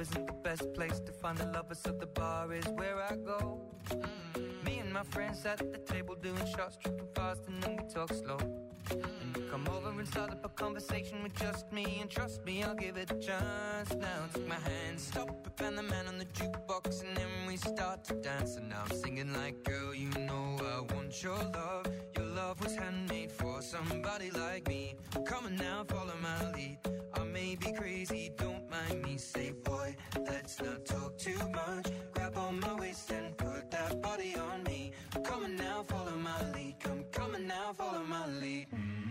isn't the best place to find the lovers, so the bar is where I go. Me and my friends at the table doing shots, tripping fast, and then we talk slow. And you come over and start up a conversation with just me, and trust me, I'll give it a chance. Now take my hand, stop it, and the man on the jukebox, and then we start to dance. And now I'm singing like, girl, you know I want your love. Your love was handmade for somebody like me. Come on now, follow my lead. I may be crazy, don't mind me. Say, boy, let's not talk too much. Grab on my waist and put that body on me. Come on now, follow my lead. Come on now, follow my lead.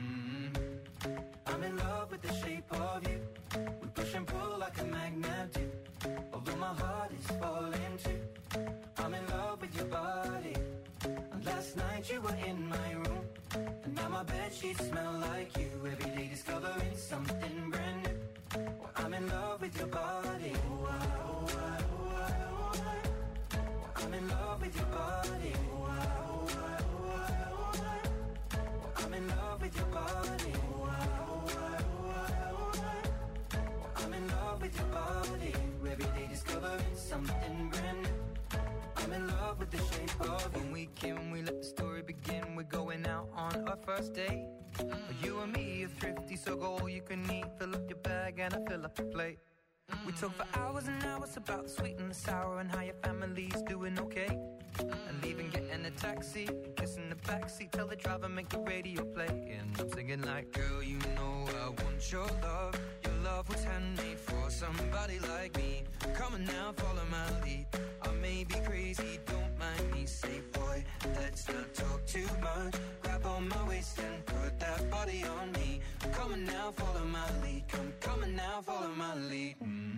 I'm in love with the shape of you. We push and pull like a magnet do. Although my heart is falling too. I'm in love with your body. Last night you were in my room, and now my bedsheets smell like you. Every day discovering something brand new. Well, I'm in love with your body. Oh, I, oh, I, oh, I, oh, I. Well, I'm in love with your body. Oh, I, oh, I, oh, I, oh, I. Well, I'm in love with your body. Oh, I, oh, I, oh, I, oh, I. Well, I'm in love with your body. Every day discovering something brand new. I'm in love with the shape of you. When we came, we let the story begin. We're going out on our first date. You and me are thrifty, so go all you can eat. Fill up your bag and I fill up the plate. We talk for hours and hours about the sweet and the sour, and how your family's doing okay. And leaving, getting a taxi, kissing the backseat, tell the driver make the radio play. And I'm singing like, girl, you know I want your love. Your love was handmade for somebody like me. Come on now, follow my lead. I may be crazy, don't mind me. Say, boy, let's not talk too much. Grab on my waist and put that body on me. Come on now, follow my lead. Come on now, follow my lead.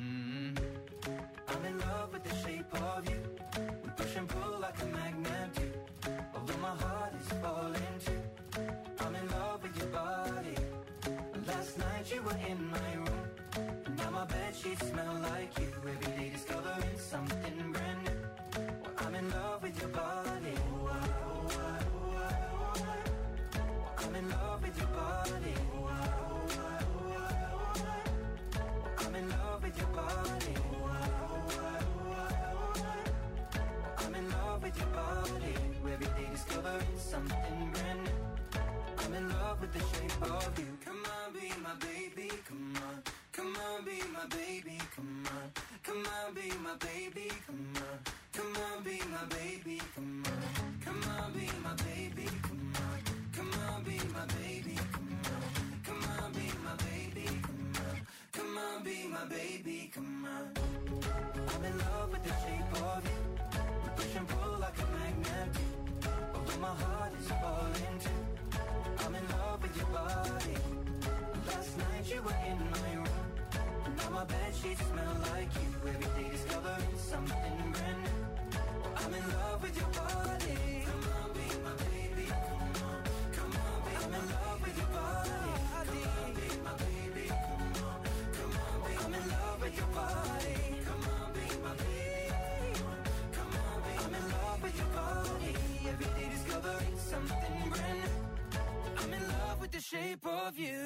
I'm in love with the shape of you. We push and pull like a magnet do. Although my heart is falling too. I'm in love with your body. Last night you were in my room, and now my bedsheets smell like you. Every day discovering something brand new. Well, I'm in love with your body. Oh, I, oh, I, oh, I, oh, I. Well, I'm in love with your body. Oh, I, oh, I, oh, I, oh, I. Well, I'm in love with your body. Oh, I, oh, I, oh, I, oh, I. Well, I'm in love with your body. Every day discovering something brand new. I'm in love with the shape of you. Come on, be my baby, come on. Come on, be my baby, come on. Come on, be my baby, come on. Come on, be my baby, come on. Come on, be my baby, come on. Come on, be my baby, come on. Come on, be my baby, come on. Come on, be my baby, come on. I'm in love with the shape of you. We push and pull like a magnet do. Although my heart is falling too. I'm in love with your body. Last night you were in my room, and now my bedsheets smell like you. Every day discovering something brand new. Well, I'm in love with your body. Come on, be my baby, come on. Come on, be I'm in love with your body. Come on, be my baby, come on. Come on, be I'm in love with your body. Come on, be my baby, come on. Come on, be I'm in love with your body. Every day discovering something brand new. I'm in love with the shape of you.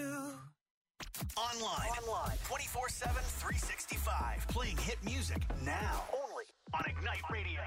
Online. 24/7, 365. Playing hit music now. Only on Ignite Radio.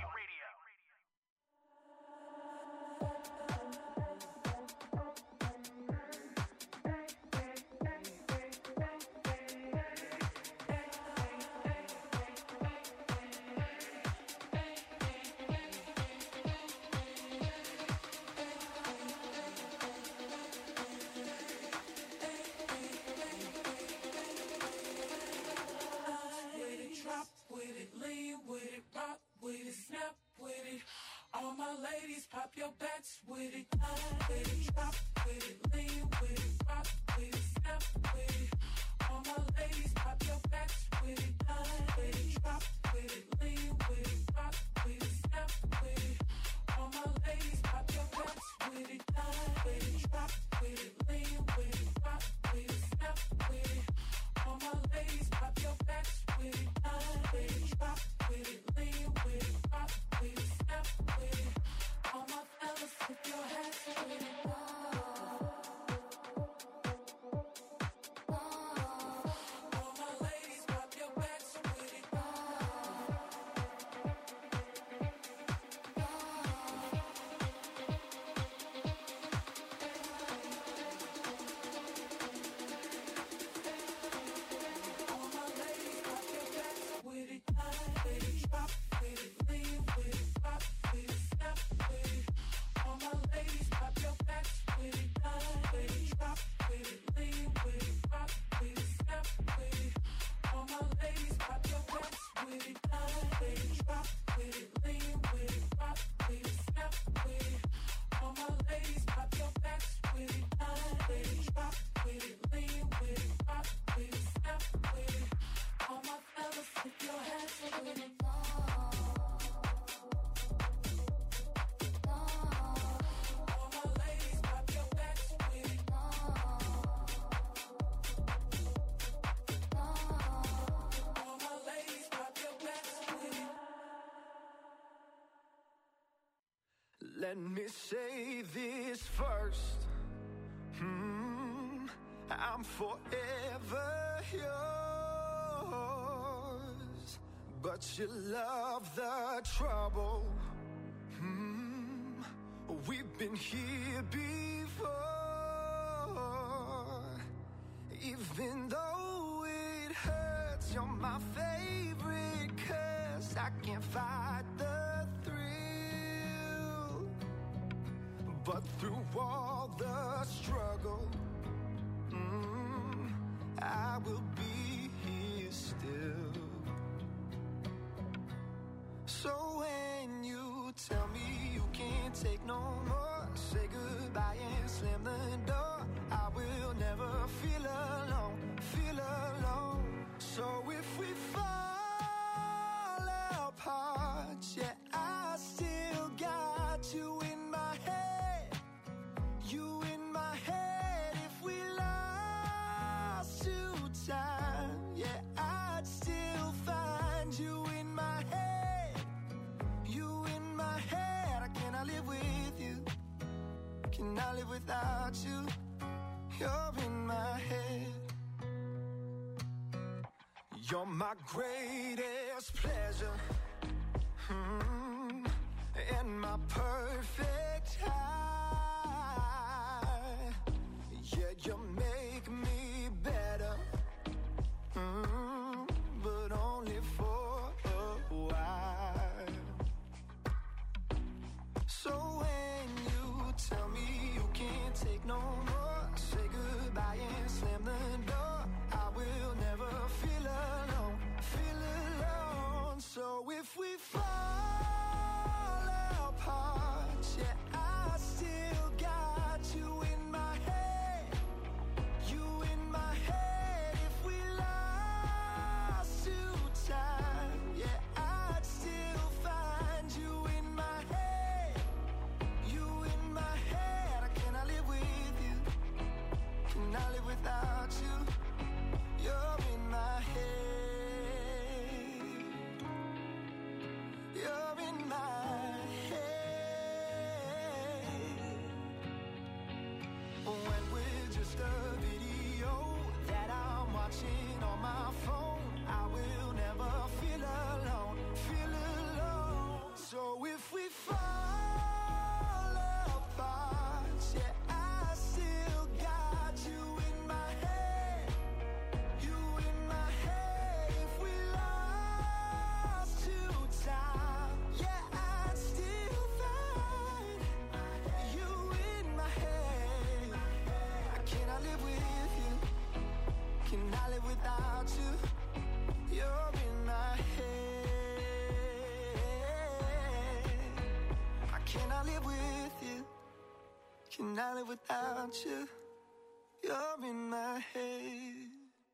Snap with it. All my ladies, pop your backs with it. With it, drop with it, lean with it, rock with it, snap with it. All my ladies, pop your backs with it. With it, drop with it, lean with it, rock with it, snap with it. All my ladies, pop your backs with it. With it, drop with it, lean with it, rock with it, snap with it. All my ladies, pop your backs with it. With it, drop with it, lean with it, rock with it, snap with it. All my fellas, put your Let me say this first. I'm forever yours, but you love the trouble. We've been here before. Even though it hurts, you're my favorite curse. I can't fight the thrill, but through all the struggle, I will be here still. So when you tell me you can't take no more, say goodbye and slam the door. I will never feel alone, feel alone. So if we fall apart, yeah, I still got you in my head, you in my head. If we lost to time, yeah, I'd still find you in my head, you in my head. I cannot live with you, cannot live without you. You're in my head. You're my greatest pleasure, and my perfect high. Yeah, you make me better, but only for a while. So when you tell me you can't take no more, say goodbye and slam the door. I will never feel alone, feel alone. So if we fall apart, yeah, I still got you in my head, you in my head. If we lost to time, yeah, I'd still find you in my head, you in my head. I cannot live with you, cannot live without you. You're in my head, you're in my head. When we're just a video that I'm watching on my phone, I will never feel alone, feel alone. So if we fall apart, yeah, I still got you in my head, you in my head. If we lost to time, yeah, I'd still find you in my head. I cannot live with you, cannot live without you. You're in my head. I cannot live with you, cannot live without you. You're in my head.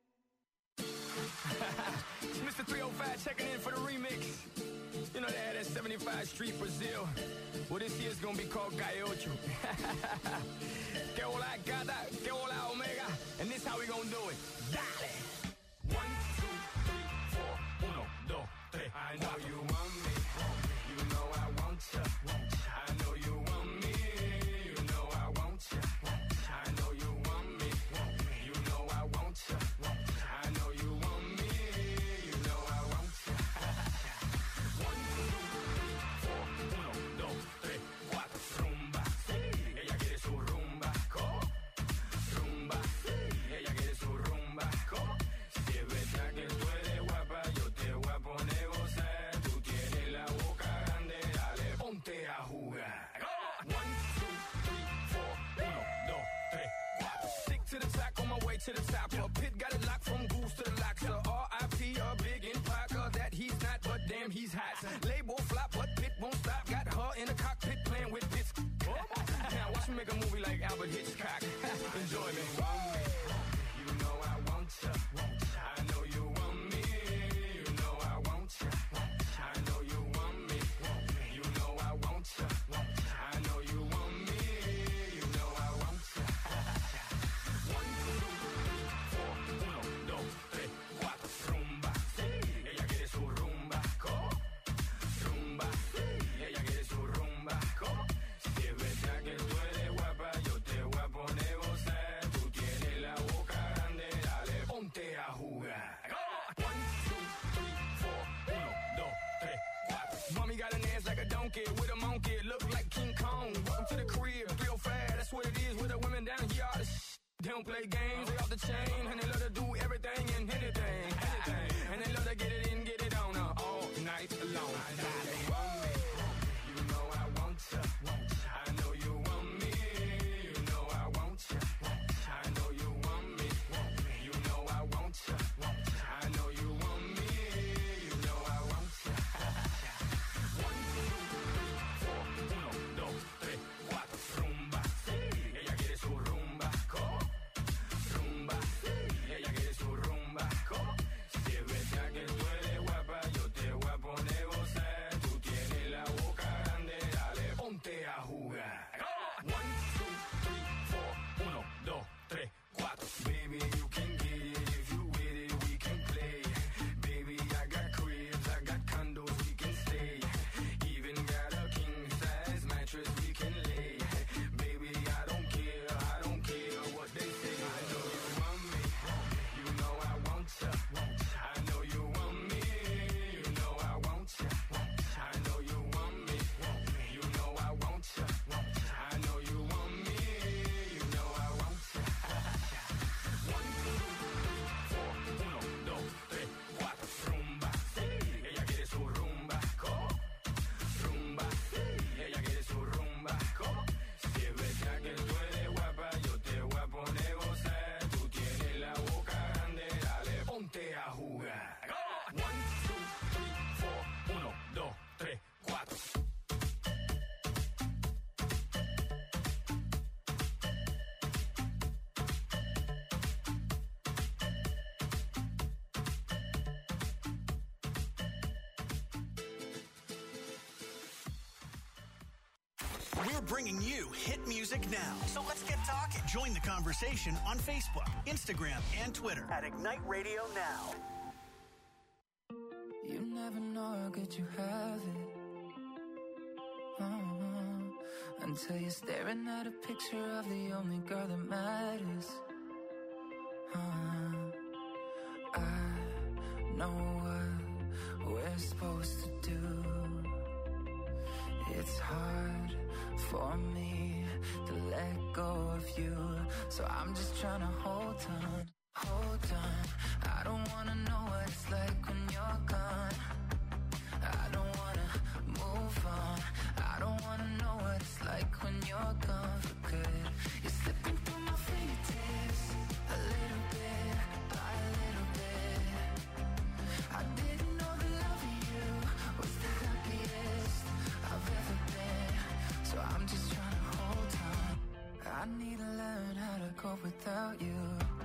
It's Mr. 305 checking in for the remix. You know they had that 75 Street Brazil. Well, this year's gonna be called Gaiocho. Que hola gata, que hola omega. And this how we gonna do it. Dale! 1, 2, 3, 4, 1, 2, 3. I know you want me. You know I want ya. I know you want me. You know I want ya. I know you want me. You know I want ya. I know you want me. You know I want ya. 1, 2, 3, 4, 1, 2, 3, 4. Rumba, ella quiere su rumba. Rumba, ella quiere su rumba. Si es verdad que tú eres guapa, yo te voy a poner a gozar. Tú tienes la boca grande, dale, ponte a jugar. 1, 2, 3, 4, 1, 2, 3, 4. Stick to the track on my way to the top. Pit got it locked from goose to the locks. R.I.P. a big impact that he's not, but damn he's hot. Label flop, but Pit won't stop. Got her in the cockpit playing with bits. Now watch me make a movie like Albert Hitchcock. Enjoy me. You know I want ya. I know you want me. You know I want ya. don't play games, they off the chain, and they love to do everything and anything, and they love to get it in, get it on, all night long. You want me, you know I want ya. I know you want me, you know I want ya. I know you want me, you know I want ya. I know you want me, you know I want ya. 1, 2, 3, 4, 1, 2, 3, 4, rumba, sí, ella quiere su rumba, rumba, sí, ella quiere su rumba, si es verdad que tú eres guapa, yo te voy a poner gozar, tú tienes la boca grande, dale, ponte a jugar. 1, 2, 3, 4, 1, 2, 3, 4, baby, you can get it, if you with it, we can play, baby, I got cribs, I got condos, we can stay, even got a king-size mattress we can lay, baby, I don't care what they say, I know you want me, you know I want ya, I know you want me, you know I want ya, I know you want me, you know I want ya, I know you want me, you know I want ya. 1, 2, 3, 4, 1, 2, 3, 4, rumba, sí, ella quiere su rumba, rumba, sí, ella quiere su rumba, si es verdad que tú eres guapa, yo te voy a poner gozar, tú tienes la boca grande, dale, ponte a jugar. 1, 2, 3, 4, 1, 2, 3, 4. We're bringing you hit music now. So let's get talking. Join the conversation on Facebook, Instagram, and Twitter at Ignite Radio Now. You never know how good you have it. Until you're staring at a picture of the only girl that matters. I know what we're supposed to do. It's hard for me to let go of you, so I'm just trying to hold on. I don't wanna know what it's like when you're gone. I don't wanna move on. I don't wanna know what it's like when you're gone for good. You're slipping through my fingertips, a little bit by a little bit. I didn't know the love of you was the happiest I've ever been, so I'm just trying to hold on. I need to learn how to cope without you.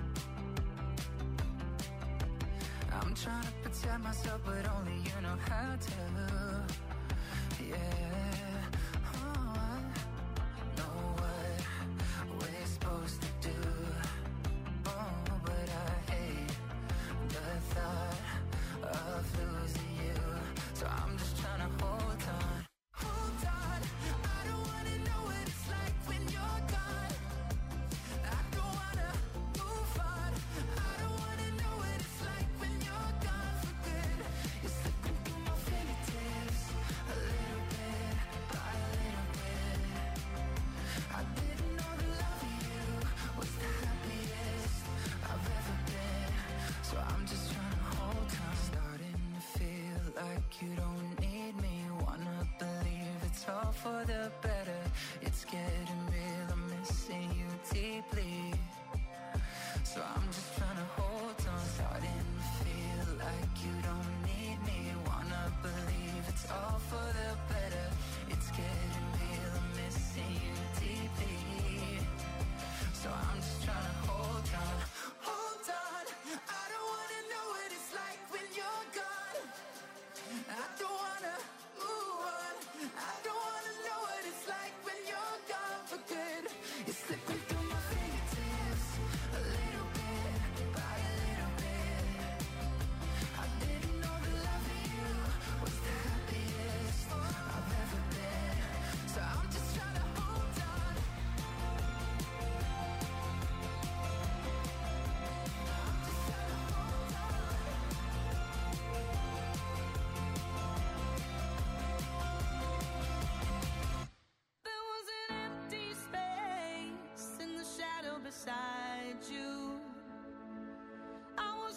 I'm trying to protect myself, but only you know how to. Yeah, oh, I know what we're supposed to do. Oh, but I hate the thought of losing you, so I'm just trying to hold on. Hold on, I don't wanna know what it's like when you're gone. I don't wanna move on. I don't wanna know what it's like when you're gone for good. You're slipping through my fingertips, a little bit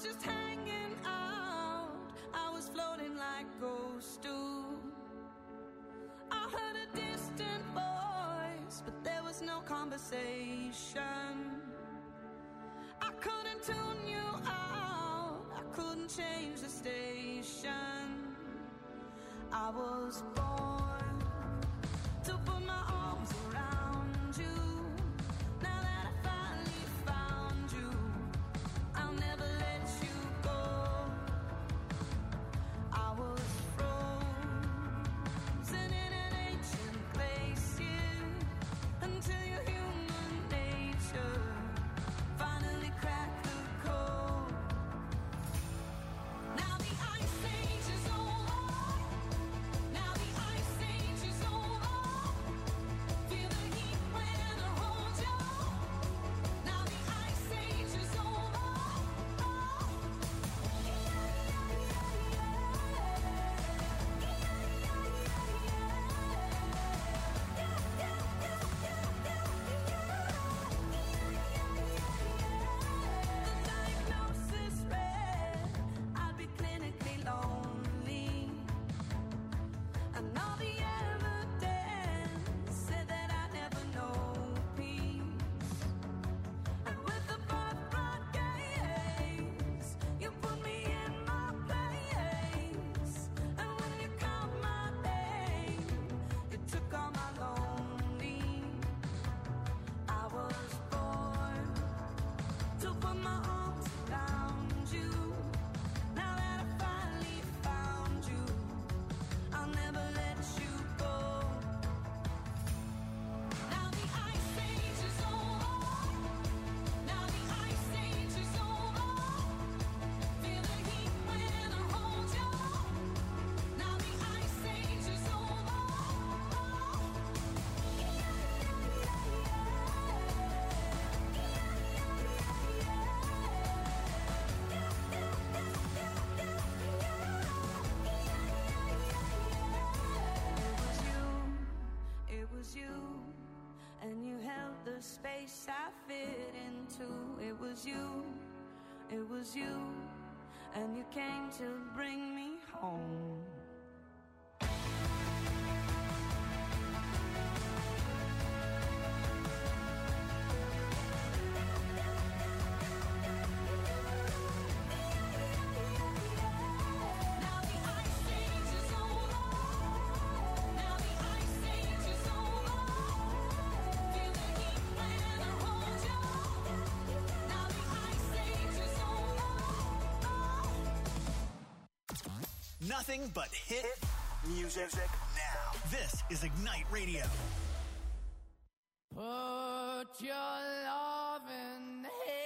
just hanging out. I was floating like ghosts do. I heard a distant voice, but there was no conversation. I couldn't tune you out, I couldn't change the station. I was born to put my arms around you. Now that I finally found you, I'll never let you go. I was frozen in an ancient glacier until your human nature finally cracked the code. Now the ice age is over. Now the ice age is over. Feel the heat when I hold you. Now the ice age is over. The diagnosis read I'd be clinically lonely, and all the evidence said that I'd never know peace. And with the birthright gaze, you put me in my place. And when you called my name, it took all my lonely. I was born to put my arms around you. Now that I finally found you, I'll never let you go. Now the ice age is over. Now the ice age is over. Feel the heat when I hold you. Now the ice age is over. It was you, and you held the space I fit into. It was you, and you came to bring me home. Now the ice age is over. Now the ice age is over. Feel the heat when I hold you. Now the ice age is over. Nothing but hit music now. This is Ignite Radio. Put your loving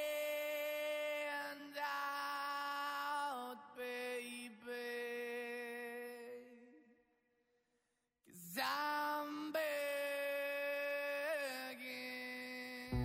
hand out, baby, 'cause I'm begging.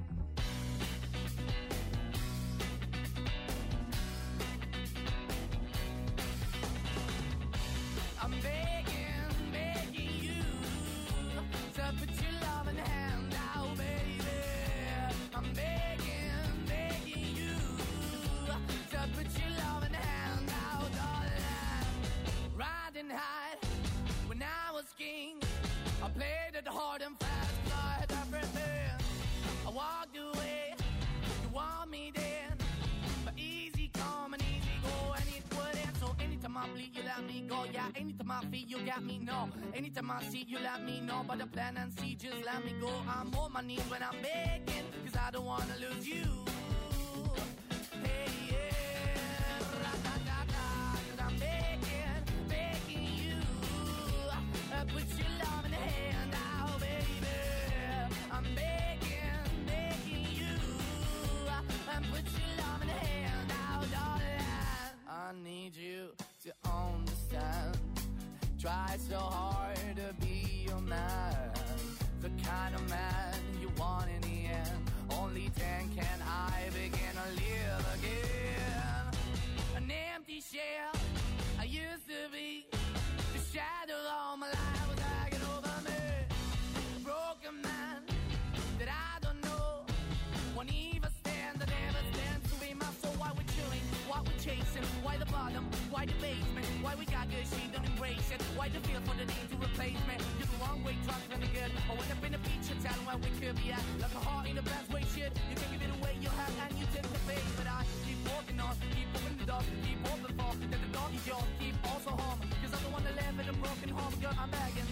I'm begging, begging you to put your loving hand out, baby. I'm begging, begging you to put your loving hand out, darling. Riding high when I was king, I played it hard and fast, 'cause I had everything. I walked away, you want me then, but easy come and easy go, and it wouldn't. So anytime I bleed, you let me go. Yeah, anytime I feel, you got me, no. Anytime I see, you let me know. But the plan and see, just let me go. I'm on my knees when I'm begging, 'cause I don't wanna lose you. Hey, yeah, ra-da-da-da, 'cause I'm begging, begging you. Put your love in the hand out, baby. I'm begging, begging you. Put your love in the hand out, darling. I need you to understand. Try so hard to be your man, the kind of man you want in the end. Only then can I begin to live again. An empty shell I used to be, the shadow all my life was hanging over me. A broken man that I don't know won't even stand, that never stands to be my soul. Why we chilling? Why why the basement? Why we got good, she don't embrace it? Why the feel for the need to replace me? You're the wrong way, trying to be good. I went up in a feature town where we could be at. Like a heart in the best way, shit. You can give it away, you have, and you tend to pay. But I keep walking on, keep moving the dog, keep open for that the dog is yours, keep also home. Cause I'm the one that live in a broken home, girl, I'm begging.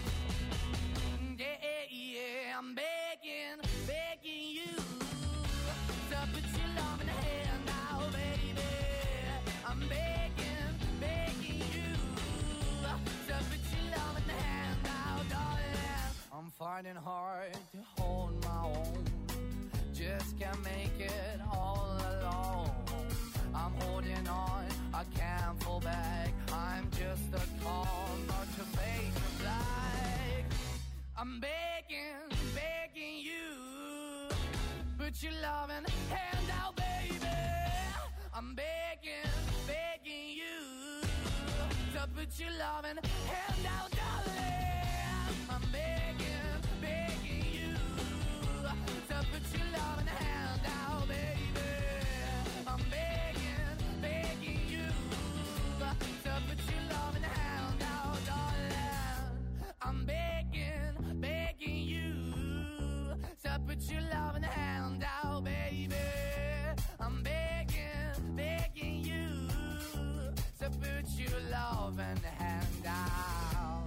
Yeah, I'm begging, begging you to put your love in the hand now, baby. I'm begging, begging you to put your love in the hand now, darling. I'm finding hard to hold my own, just can't make it all alone. I'm holding on, I can't fall back. I'm just a call, not to fade to black. I'm begging, begging you, put your loving hand out, baby. I'm begging, begging you, to put your loving hand out, darling. I'm begging, begging you, to put your loving hand out, baby. I'm begging, begging you, to put your loving hand out, darling. I'm begging, begging you, to put your loving hand out, baby. I'm begging, begging you, to put your loving hand out.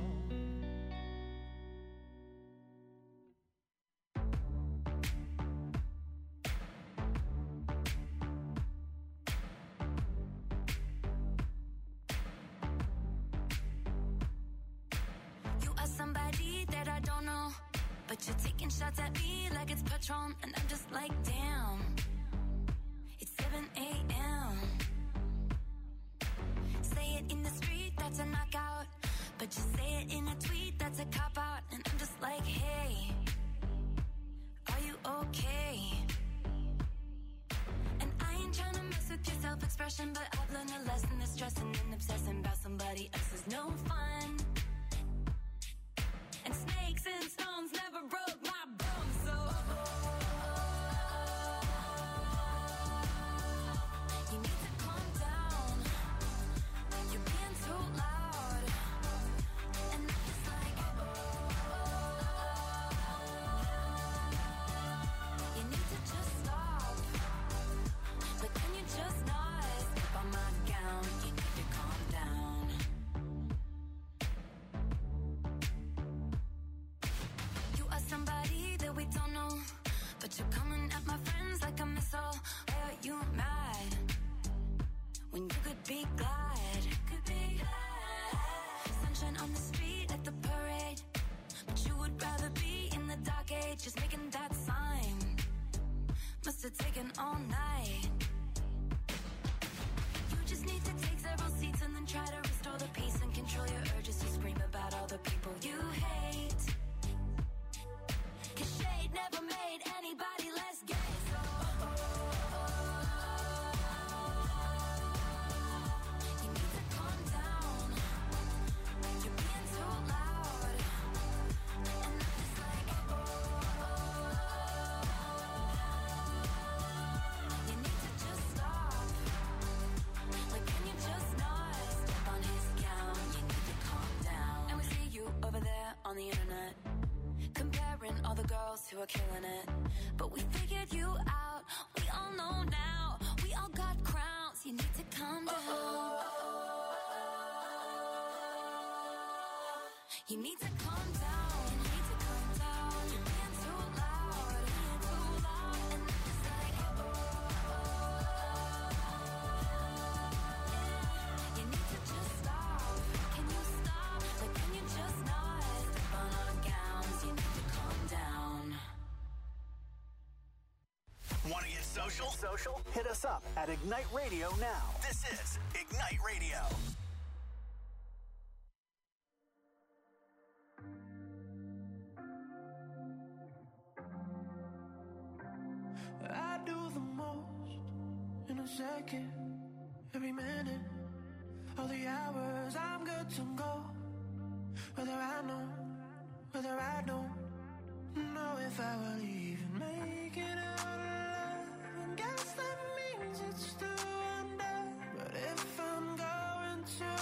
You are somebody that I don't know, but you're taking shots at me like it's Patron, and I'm just like, damn. It's 7 a.m. Say it in the street, that's a knockout, but you say it in a tweet, that's a cop-out, and I'm just like, hey, are you okay? And I ain't trying to mess with your self-expression, but I've learned a lesson that stressing and obsessing about somebody else is no fun. And snakes and stones never broke my bones, so you need to calm down. You're being too loud, and I'm just like, you need to just stop. But can you just not step on my gown? You need to calm down. You are somebody that we don't know, but you're coming at my friends like a missile. Why are you mad when you could be glad? Could be glad. Sunshine on the street at the parade, but you would rather be in the dark age, just making that sign. Must have taken all night. You just need to take several seats and then try to restore the peace and control your urges to scream about all the people you hate. 'Cause shade never made anybody less gay, so you need to calm down. You're being too loud, and I'm just like, you need to just stop. Like, can you just not step on his gown? You need to calm down. And we see you over there on the internet, comparing all the girls who are killing it. But we figured you out, we all know now. We all got crowns, you need to calm down. You need to calm down, you need to calm down. You're being too loud, being too loud. And I'm just like, you need to just stop. Can you stop? Like, can you just not step on our gowns? You need to calm down. Want to get social? Hit us up at Ignite Radio now. This is Ignite Radio. I do the most in a second, every minute, all the hours I'm good to go. Whether I know, whether I don't know if I will even make it out alive. And guess that means it's still under. But if I'm going to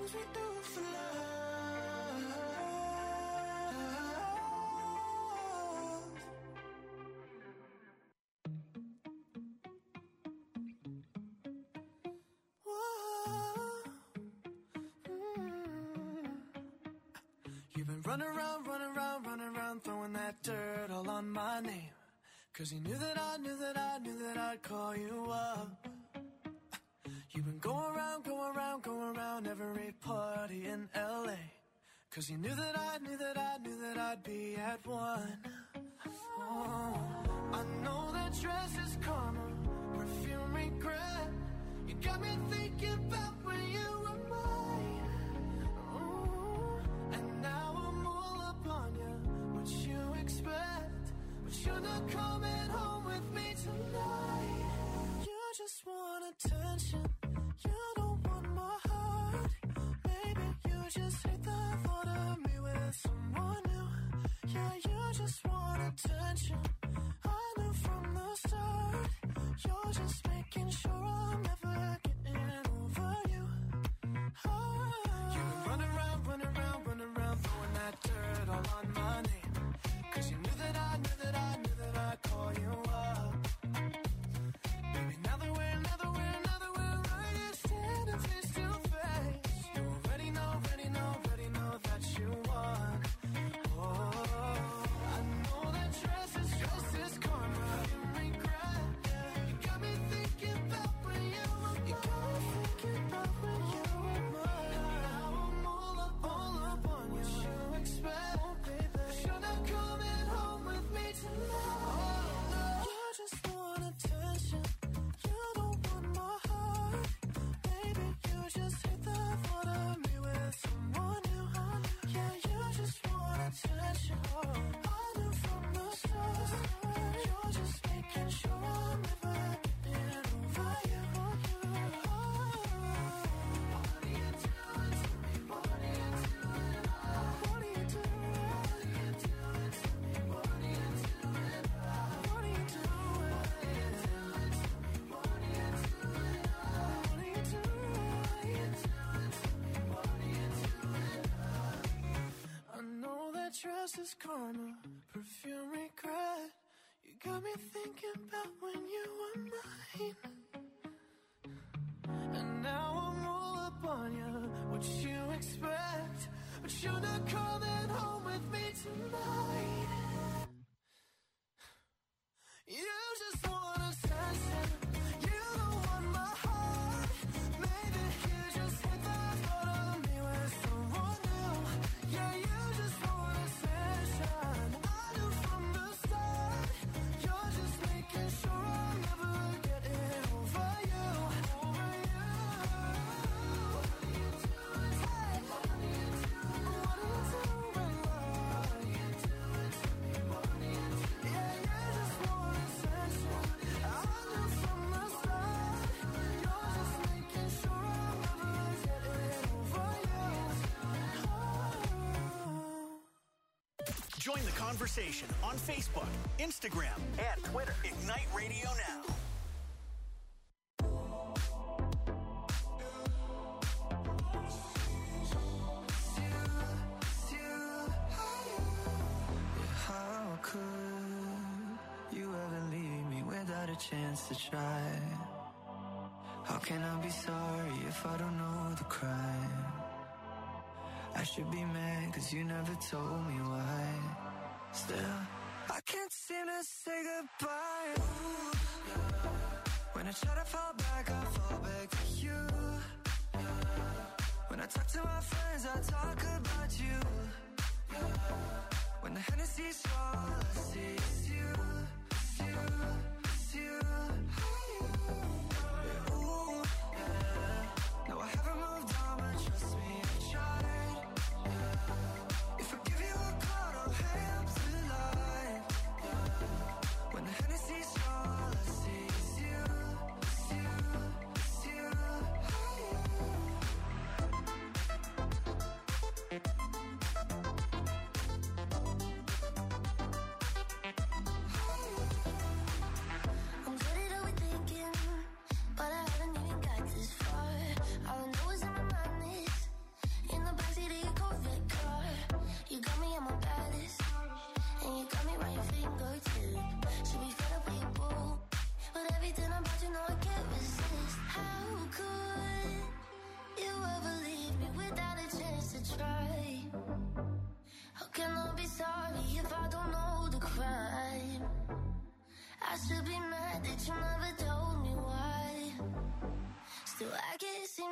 things we do for love. You've been running around, throwing that dirt all on my name. 'Cause you knew that I'd call you up. You've been going around every party in LA. 'Cause you knew that I'd be at one. Oh, I know that dress is karma, perfume regret. You got me thinking about when you were mine. Oh, and now I'm all up on you. What you expect? But you're not coming home with me tonight. You just want attention. You don't want my heart. Maybe you just hate the thought of me with someone new. Yeah, you just want attention. I knew from the start. You're just making sure I'm never getting over you. Oh. You've been running around, throwing that dirt all on my name. 'Cause you knew that I'd call you up. Baby, now that we're right here standing face to face, you already know that you won. Oh, I know that dress is karma, you regret. You got me thinking about when you were mine. Now I'm all up on you. What you expect? Oh, baby, you're not coming home with me tonight. You just want attention. You don't want my heart. Baby, you just hate the thought of me with someone new. Yeah, you just want attention. I knew from the start. You're just making sure I'm never getting over you. What are you doing to me? What are you doing? What are you doing to me? What are you doing? What are you doing? What are you doing? What are you doing? I know that dress is karma, perfume regret. You got me thinking about when you were mine. And now I'm all up on you. What you expect? But you're not coming home with me tonight. You just want attention. You don't want my heart. Maybe you just hate the thought of me with someone new. Yeah, you just want attention. I knew from the start. You're just making sure I'm never getting over you. Over you. What are you doing? Hey, what are you doing? What are you doing? What are you doing to me? What are you doing? Yeah, you just want attention. I knew from the start. You're just making sure I'm never getting over you. Oh. Join the conversation on Facebook, Instagram, and Twitter. Ignite Radio Now. How could you ever leave me without a chance to try? How can I be sorry if I don't know the crime? I should be mad 'cause you never told me why. Still, I can't seem to say goodbye. Ooh, yeah. When I try to fall back, I fall back to you. Yeah. When I talk to my friends, I talk about you. Yeah. When the Hennessy's all I see is you, it's you, it's you. Yeah, ooh, yeah. No, I haven't moved on, but trust me, I tried. Yeah. If I give you a call, I'll hang up the line. Yeah. When the Hennessy's all I see is you, it's you, it's you.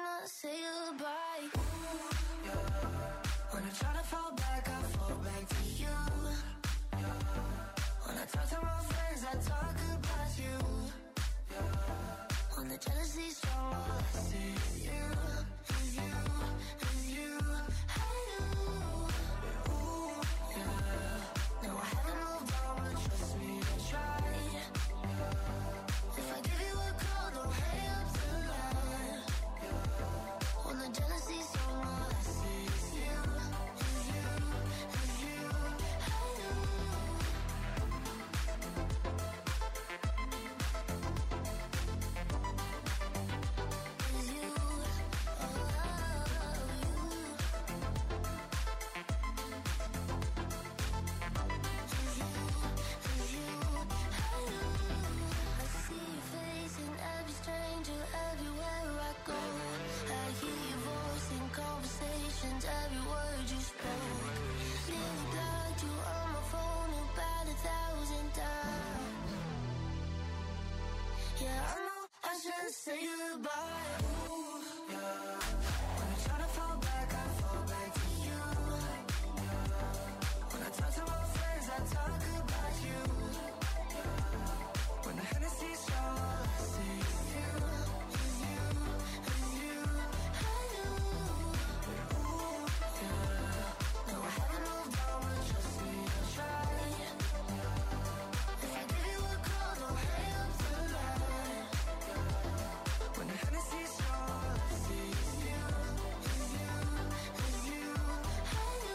not say goodbye. Ooh, yeah. When I try to fall back, I fall back to you. Yeah. When I talk to my friends, I talk about you. Yeah. When the jealousy's strong, all I see is you, is you, is you. I do. Ooh, yeah. No, I haven't moved on, but trust me, I tried. Yeah. If I give you a call, don't hang up tonight. Yeah. When the jealousy's strong, all I see is you, is you, is you. I do. Every word you spoke, nearly blocked you on my phone about 1,000 times. Yeah, I know I should say goodbye. Ooh, yeah. When I try to fall back, I fall back to you. Yeah. When I talk to my friends, I talk about you. Yeah. When the Hennessy's strong, all I see is you, is you, is you. I do. No, I haven't moved on, but trust me, I tried. If I give you a call, don't hang up tonight. When the Hennessy's strong, all I see is you, is you, is you. I do.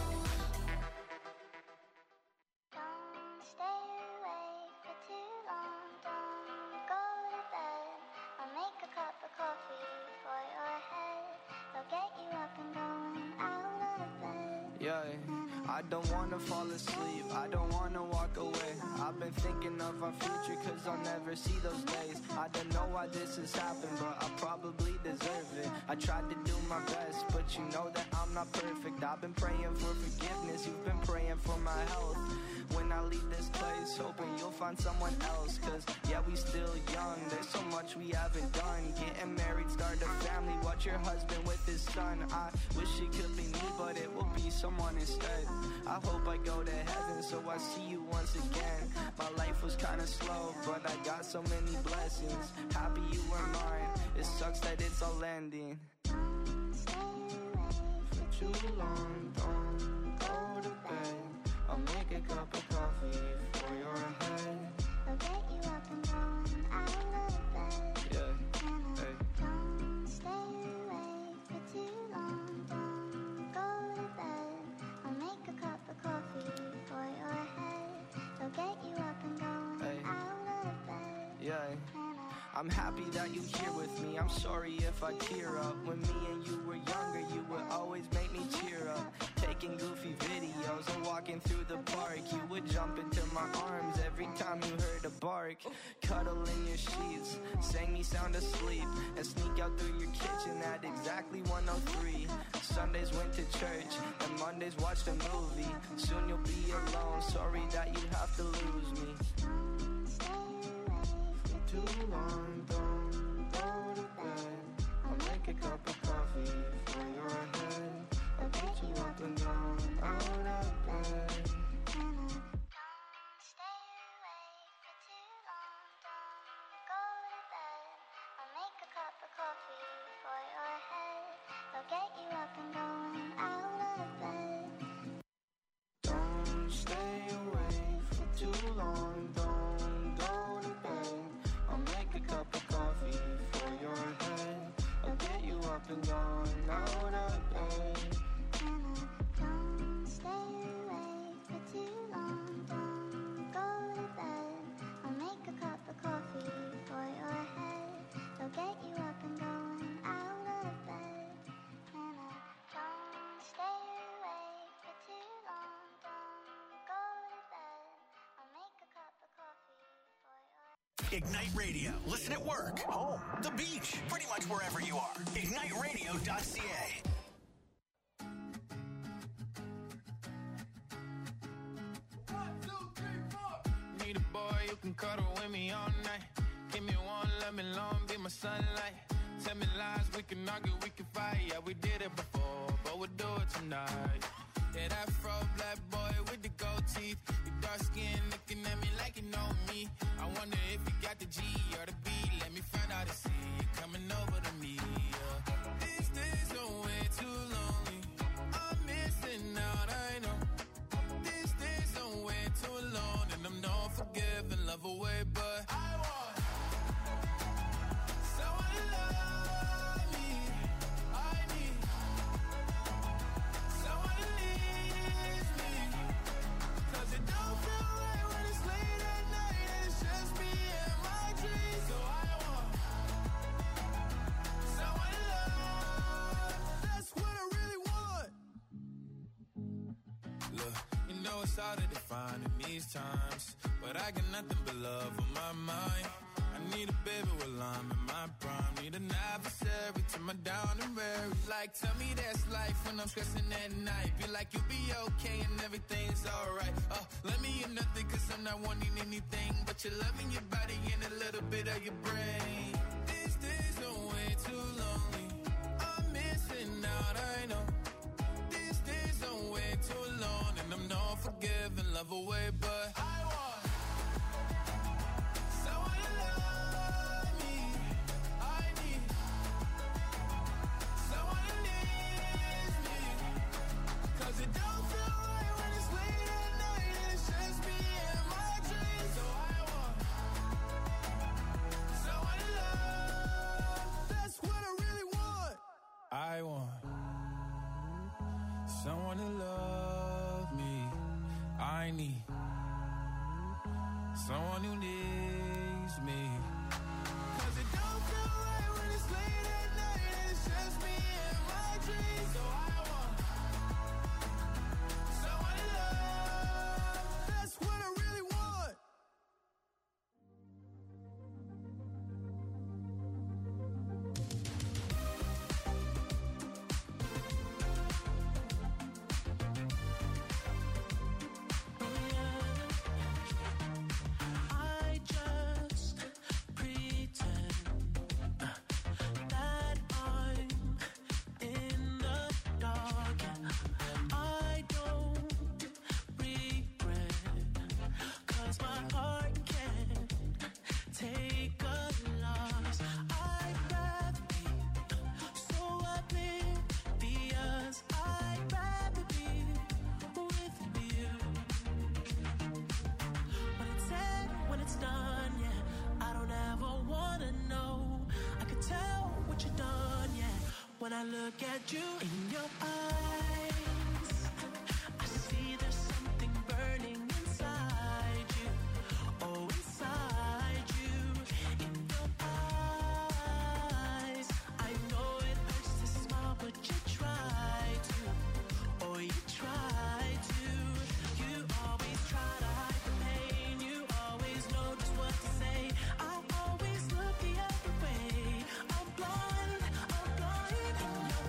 Don't stay awake for too long. Don't go to bed. I'll make a cup of coffee for your head. I'll get you up and going out of bed. Yeah, I don't wanna fall asleep, I don't wanna walk away. I've been thinking of our future, cause I'll never see those days. I don't know why this has happened, but I probably deserve it. I tried to do my best, but you know that I'm not perfect. I've been praying for forgiveness, you've been praying for my health. When I leave this place, hoping you'll find someone else. Cause yeah, we still young, there's so much we haven't done. Getting married, start a family, watch your husband with his son. I wish it could be me, but it will be someone instead. I hope I go to heaven, so I see you once again. My life was kinda slow, but I got so many blessings. Happy you were mine, it sucks that it's all ending. For too long, don't go to bed. I'll make a cup of coffee for your head. I'll get you up and going out of bed. Yeah, hey. Don't stay awake for too long. Don't go to bed. I'll make a cup of coffee for your head. I'll get you up and going Hey. out of bed. Yeah. I'm happy that you're here with me. I'm sorry if I tear up. When me and you were younger, you would always make me cheer up. Taking goofy videos and walking through the park. You would jump into my arms every time you heard a bark. Cuddle in your sheets, sang me sound asleep, and sneak out through your kitchen at exactly 1:03. Sundays went to church, and Mondays watched a movie. Soon you'll be alone, sorry that you have to lose me. Too long, don't go to bed. I'll make a cup of coffee for your head. I'll get you up and down, out of bed. Don't stay awake for too long. Don't go to bed. I'll make a cup of coffee for your head. I'll get you up and going out of bed. Don't stay awake for too long, don't go to bed. I'll make a cup of coffee for your head. I'll get you up and down, out of bed. Don't stay awake for too long. Don't go to bed. I'll make a cup of coffee for your head. I'll get you up and going out of bed. Don't stay awake for too long. Don't go to bed. I'll make a cup of coffee for your Ignite Radio. Listen at work, home, the beach, pretty much wherever you are. IgniteRadio.ca. Need a boy who can cuddle with me all night. Give me one, let me long, be my sunlight. Tell me lies, we can argue, we can fight. Yeah, we did it before, but we'll do it tonight. Yeah, that fro black boy with the gold teeth. Your dark skin looking at me like you know me. I wonder if you got the G or the B. Let me find out and see you coming over to me. Yeah. These days are way too lonely. I'm missing out, I know. These days are way too alone, and I'm not forgiving, love away, but I want someone to love me. I need someone to leave me, 'cause it don't feel right when it's late at night and it's just me and my dreams. So I want someone to love. That's what I really want. Look, you know it's hard to define in these times, but I got nothing but love on my mind. I need a baby while I'm in my prime. Need an adversary to my down and weary. Like, tell me that's life when I'm stressing at night. Be like, you'll be okay and everything's alright. Let me in nothing 'cause I'm not wanting anything but your love and your body and a little bit of your brain. These days are way too lonely. I'm missing out, I know. These days are way too alone, and I'm not forgiving, love away, but I want someone to love me. I need someone to leave me, 'cause it don't feel right when it's late at night and it's just me and my dreams. So I want someone to love. That's what I really want. I want someone to love me. I need someone who needs me, 'cause it don't feel right when it's late at night and it's just me and my dreams. So I want someone to love. That's what I really want. I just pretend that I'm in the dark. I don't regret, 'cause my heart can't take a loss. I'd rather be so oblivious. I'd rather be with you. When it's said, when it's done, yeah, I don't ever wanna know. I could tell what you've done, yeah. When I look at you in your eyes, I see there's something burning inside you. Oh, inside you, in your eyes. I know it hurts to smile, but you try to. Oh, you try to. You always try to hide the pain. You always know just what to say. I always look the other way. I'm blind in your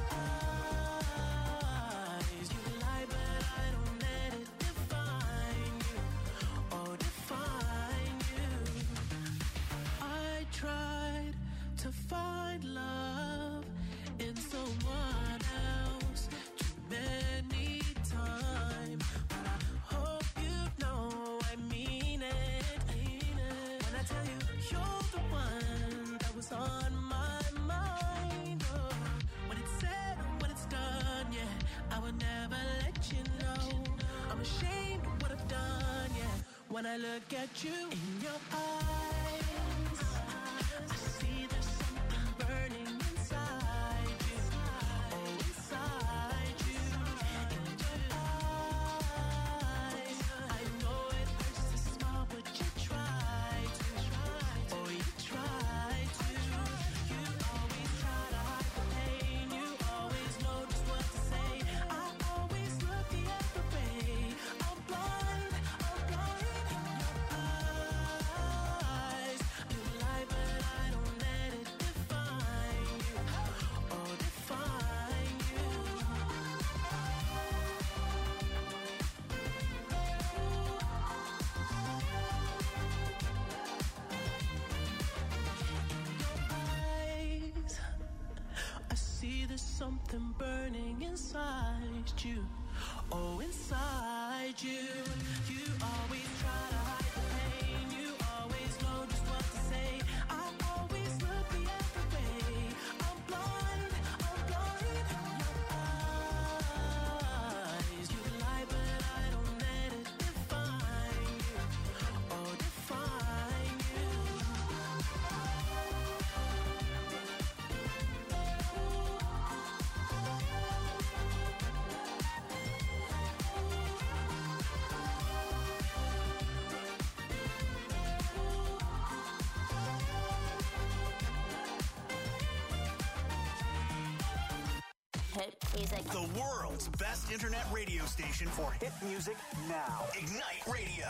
eyes. You lie, but I don't let it define you. Oh, define you. I tried to find love in someone else too many times, but I hope you know I mean it. When I tell you you're the one that was on my mind. Oh, when it's said, when it's done, yeah, I would never let you know. I'm ashamed of what I've done, yeah. When I look at you in your eyes, I see there's something burning inside you. Oh, inside you, in your eyes. I know it hurts to smile, but you try to. Oh, you try to. You always try to hide the pain. You always know just what to say. I always look the other way. I'm blind in your eyes. there's something burning inside you. Oh, inside you. You always try to hide the pain. You always know just what to say. I always look the other way. I'm blind. Your eyes. You lie, but I don't let it define you. Oh, define you. Hit music. The world's best internet radio station for hit music now. Ignite Radio.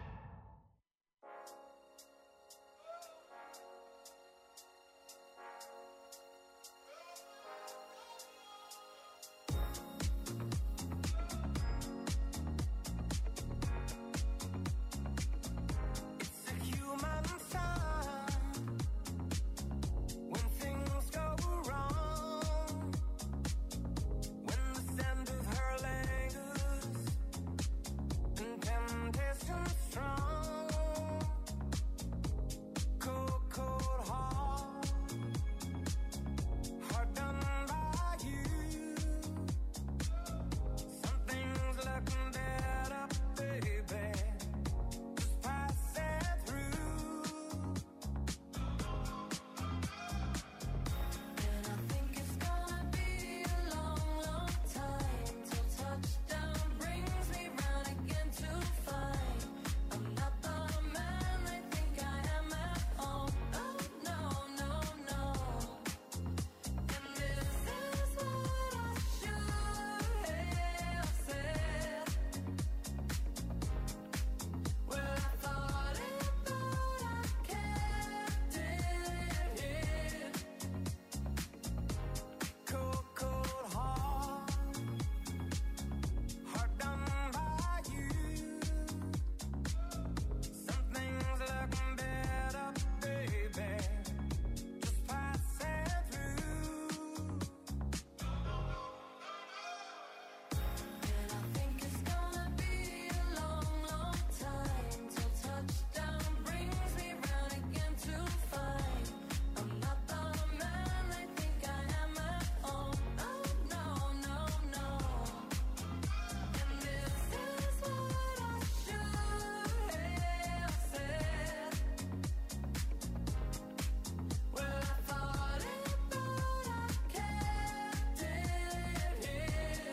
It's a human sign when things go wrong, when the scent of her lingers and temptation strong. Cold, cold heart, hard done by you. Something's looking better, baby. Just pass it through. And I think it's gonna be a long, long time till touchdown brings me round again to find I'm not the man they think I am at home. Oh no, no, no. And this is what I should have said. Well, I thought it, but I kept it hid. Cold, cold heart, hard done by you. Something's looking better, baby. Just pass it through. And I think it's gonna be a long, long time till touchdown brings me round again to find I'm not the man they think I am at home. Oh no, no, no. And this is what I should have said. Well, I thought it, but I kept it hid.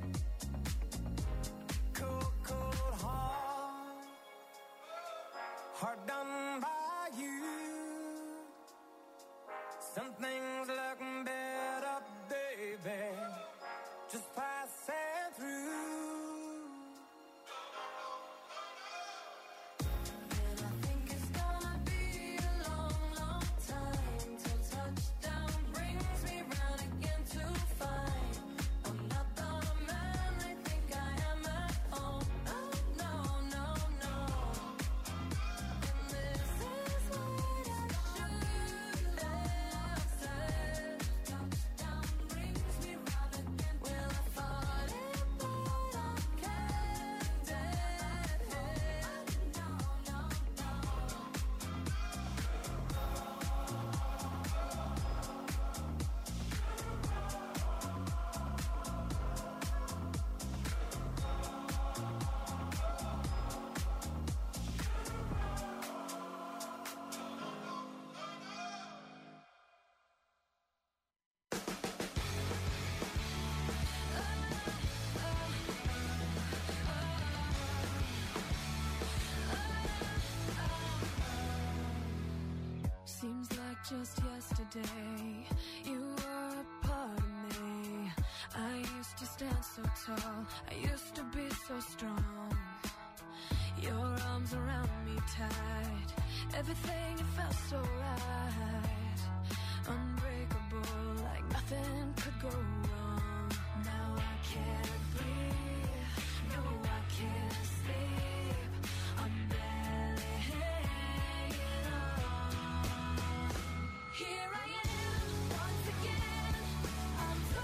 Cold, cold heart, hard done by you. Something's looking better, baby. Just pass it through. And I think it's gonna be a long, long time till touchdown brings me round again to find I'm not the man they think I am at home. Oh no, no, no. And this is what I should have said. Touchdown brings me round again. Well, I thought it, but I kept it hid. No, no, no. Seems like just yesterday you were a part of me. I used to stand so tall, I used to be so strong. Your arms around me tight, everything it felt so right. Unbreakable, like nothing could go wrong. Now I can't breathe, no I can't sleep. I'm barely hanging on. Here I am, once again, I'm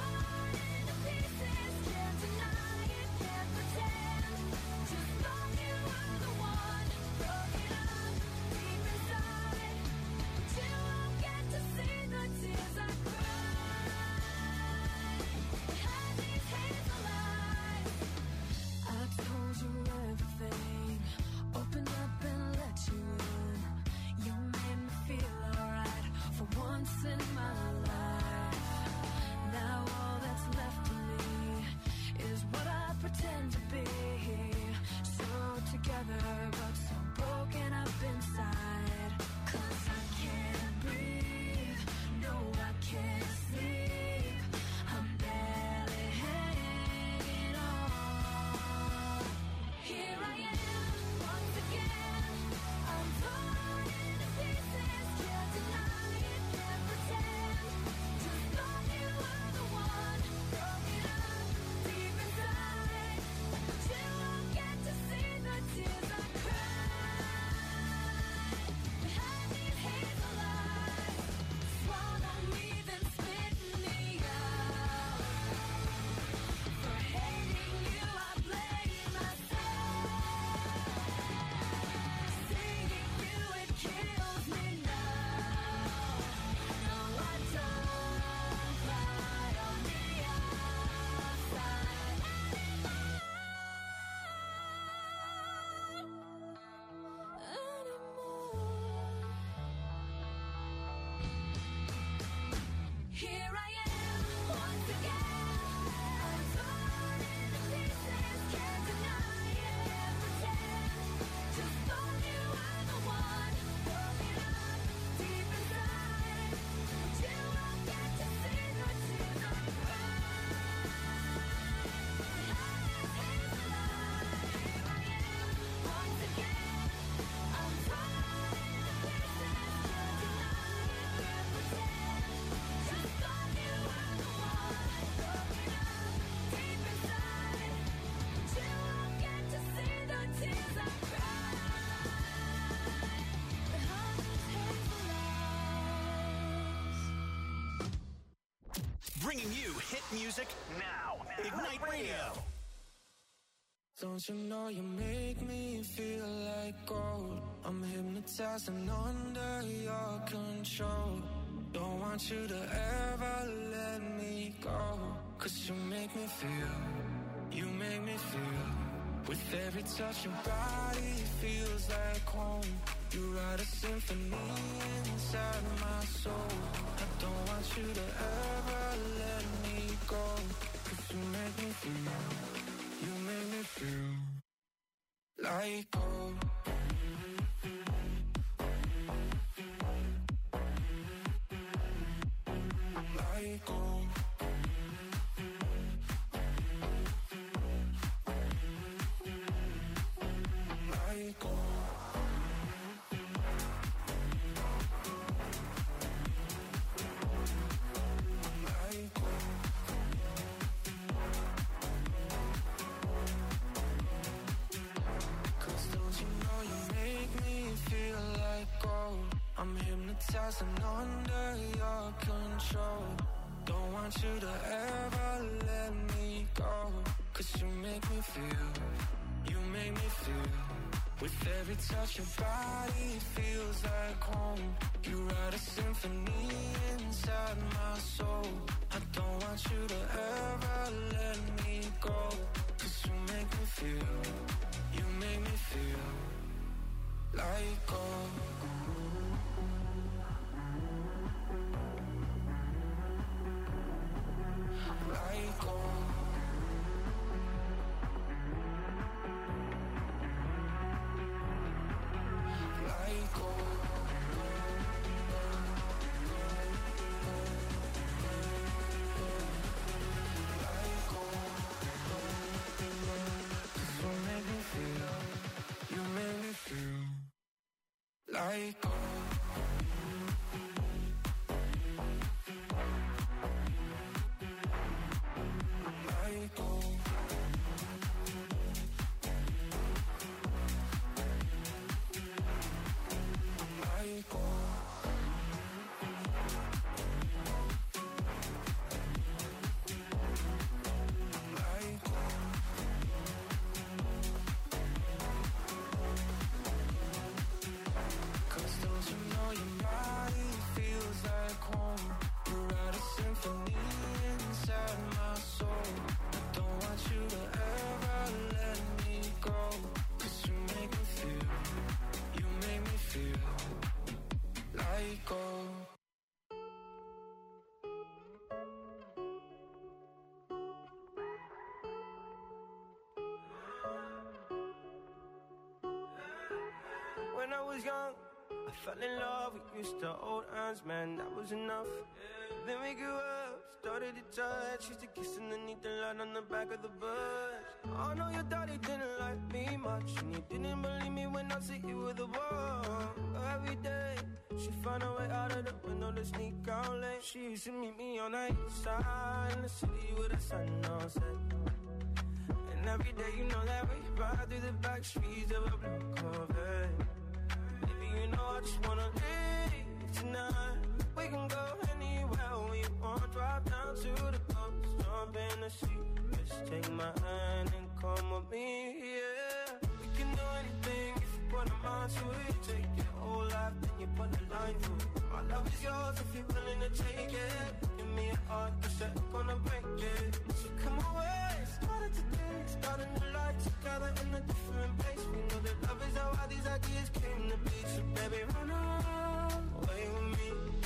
Bringing you hit music now. Ignite Radio. Don't you know you make me feel like gold? I'm hypnotized and under your control. Don't want you to ever let me go. 'Cause you make me feel, you make me feel. With every touch your body feels like home. You write a symphony inside my soul. I don't want you to ever let me go. 'Cause you make me feel, you make me feel like gold. Like gold. Like gold. I'm hypnotized and under your control. Don't want you to ever let me go. 'Cause you make me feel, you make me feel. With every touch your body feels like home. You write a symphony inside my soul. I don't want you to ever let me go. 'Cause you make me feel, you make me feel like gold. Like gold. Like gold. Like gold. 'Cause you make me feel, you make me feel like gold. Like gold. Like gold. Like gold. 'Cause don't you know your body feels like home? You write a symphony inside my soul. I don't want you to ever let me go. 'Cause you make me feel, you make me feel like gold. When I was young, I fell in love. We used to hold hands, man, that was enough. Then we grew up, started to touch. Used to kiss underneath the light on the back of the bus. I know your daddy didn't like me much, and he didn't believe me when I said you were the one. Every day, she found a way out of the window to sneak out late. She used to meet me on the east side in the city with the sun on set. And every day, you know that we ride through the back streets of a blue Corvette. Baby, you know I just wanna leave tonight. We can go anywhere we want. Drive down to the coast, jump in the sea. Just take my hand and come with me, yeah. We can do anything if you put a mind to it. Take your whole life, then you put a line through it. My love is yours if you're willing to take it. Give me a heart, 'cause I'm gonna break it. So come away, started today, starting the life together in a different place. We know that love is how all these ideas came to be. So baby, run away with me.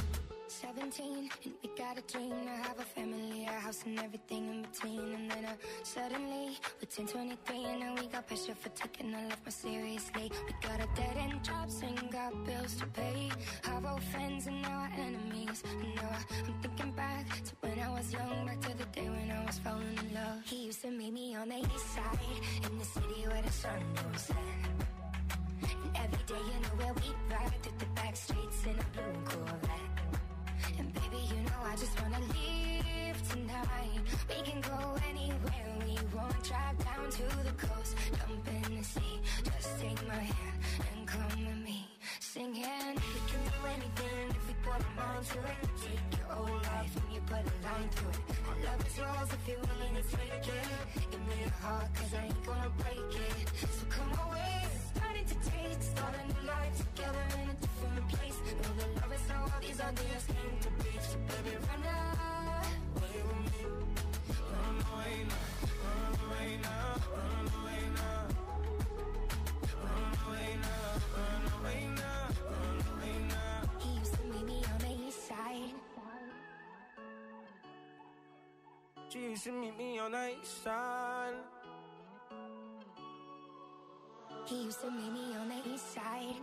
17, and we got a dream to have a family, a house and everything in between. And then suddenly, we're 10, 23, and now we got pressure for taking our life more seriously. We got a dead-end jobs and got bills to pay. Our old friends and now our enemies. And now I'm thinking back to when I was young, back to the day when I was falling in love. He used to meet me on the east side, in the city where the sun don't set. And every day, you know where we ride through the back streets in a blue Corvette. And baby, you know I just wanna leave tonight. We can go anywhere we want. Drive down to the coast, jump in the sea. Just take my hand and come with me, singing. We can do anything if we put our mind to it. Take your whole life and you put a line through it. Love is yours if you're willing to take it. Give me your heart, cause I ain't gonna break it. So come away, starting to taste. Start a new life together in a different place. Know that love is how all these ideas came to be. So baby, run away with me. Run away now, run away now, run away now. Run away now, run away now, run away now. He used to meet me on the east side. She used to meet me on the east side. He used to meet me on the east side.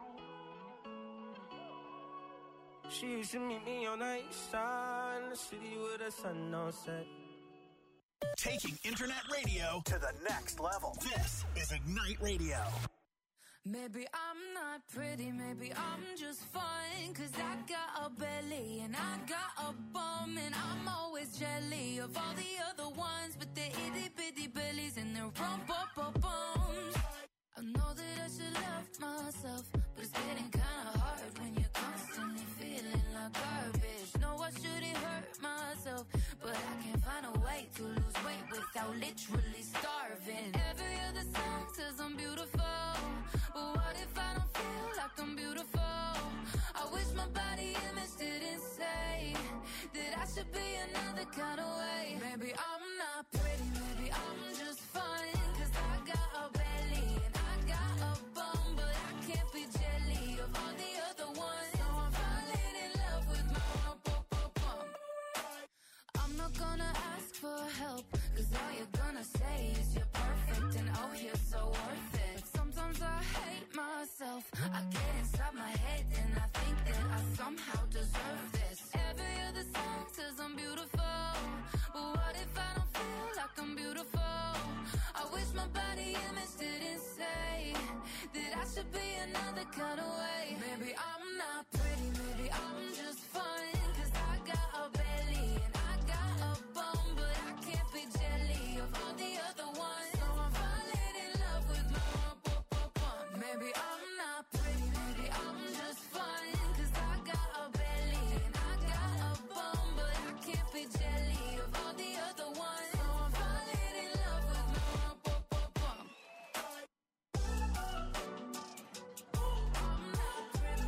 She used to meet me on the east side, in the city with the sun on set. Taking internet radio to the next level. This is Ignite Radio. Maybe I'm not pretty, maybe I'm just fine. Cause I got a belly and I got a bum. And I'm always jelly of all the other ones. But they're itty bitty bellies and they're rump-up-up-bums. I know that I should love myself, but it's getting kinda hard when you're constantly feeling like garbage. No, I shouldn't hurt myself, but I can't find a way to lose weight without literally starving. Every other song says I'm beautiful, but what if I don't feel like I'm beautiful? I wish my body image didn't say that I should be another kind of way. Maybe I'm not pretty, maybe I'm just fine. Cause I got a belly and I got a bum, but I can't be jelly of all the other ones. So I'm falling in love with my bum. I'm not gonna ask for help, cause all you're gonna say is you're perfect and oh you're so worth it. But sometimes I hate myself, I get inside my head and I think that I somehow deserve this. Every other song says I'm beautiful, but what if I don't feel like I'm beautiful? I wish my body image didn't say that I should be another kind of way. Maybe I'm not pretty, maybe I'm just fine. Cause I got a belly and I got a bum, but I can't be jelly of all the other ones. So I'm falling in love with my bum. Maybe I'm not pretty, maybe I'm just fine. Cause I got a belly and I got a bum, but I can't be jelly of all the other ones. So I'm falling in love with my bum. I'm not pretty,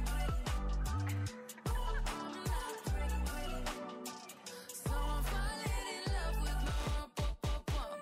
I'm not pretty, so I'm falling in love with my bum.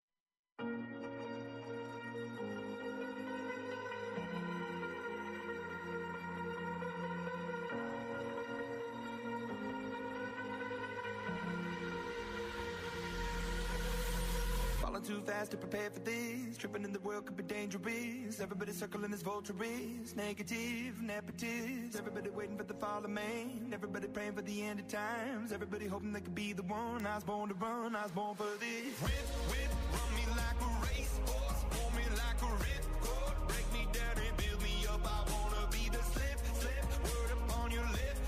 Falling too fast to prepare for this. Tripping in the world could be dangerous. Everybody circling as vultures. Negative, nepotist. Everybody waiting for the fall of man. Everybody praying for the end of times. Everybody hoping they could be the one. I was born to run, I was born for this. Whip, run me like a racehorse. Pull me like a ripcord. Break me down and build me up. I wanna be the slip, word upon your lip.